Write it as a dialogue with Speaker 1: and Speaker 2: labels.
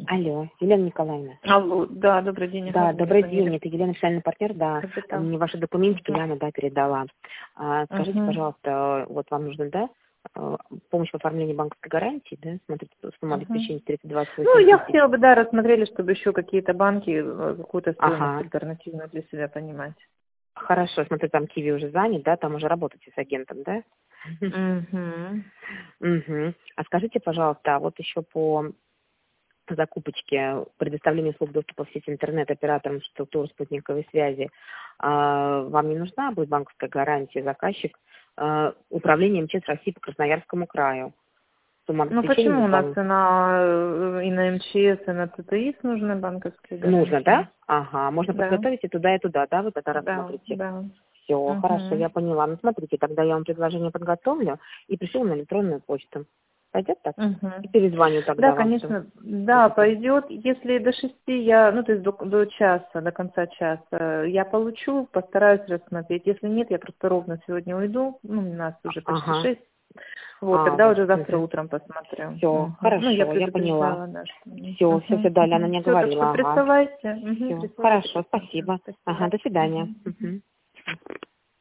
Speaker 1: Алло, Елена Николаевна.
Speaker 2: Алло, да, добрый день.
Speaker 1: Да, добрый день, это Елена, официальный партнер, да.
Speaker 2: Капитан.
Speaker 1: Мне ваши документы Яна, да, передала. Скажите, пожалуйста, вот вам нужно, да, помощь в оформлении банковской гарантии, да, смотрите, сумма обеспечения 328
Speaker 2: Ну, я
Speaker 1: тысяч.
Speaker 2: хотела бы, да, рассмотрели, чтобы еще какие-то банки, какую-то стоимость
Speaker 1: Ага.
Speaker 2: альтернативную для себя понимать.
Speaker 1: Хорошо, смотрю, там Киви уже занят, да, там уже работаете с агентом, да? Угу. А скажите, пожалуйста, а вот еще по закупочке, предоставления услуг доступа в сеть интернет операторам структуры спутниковой связи, вам не нужна будет банковская гарантия, заказчик, управление МЧС России по Красноярскому краю? Сумма
Speaker 2: Ну,
Speaker 1: обеспечения
Speaker 2: почему у нас
Speaker 1: выполнена?
Speaker 2: и на МЧС, и на ТТИС нужны банковские гарантии?
Speaker 1: Нужно, да? Ага, можно
Speaker 2: Да.
Speaker 1: подготовить и туда, да, вы тогда рассмотрите?
Speaker 2: Да.
Speaker 1: Все, хорошо, я поняла. Ну, смотрите, тогда я вам предложение подготовлю и пришлю на электронную почту. Пойдет так? И перезвоню тогда
Speaker 2: Да,
Speaker 1: вам.
Speaker 2: конечно, да, пойдет. Если до 6 я, ну, то есть до часа, до конца часа я получу, постараюсь рассмотреть. Если нет, я просто ровно сегодня уйду. Ну, у нас уже почти 6. Вот, тогда уже завтра утром посмотрю.
Speaker 1: Все, хорошо,
Speaker 2: ну,
Speaker 1: я поняла.
Speaker 2: Да, что...
Speaker 1: Все, далее она мне
Speaker 2: Всё, так
Speaker 1: говорила.
Speaker 2: что присылайте.
Speaker 1: Все, хорошо, спасибо. Ага, до свидания.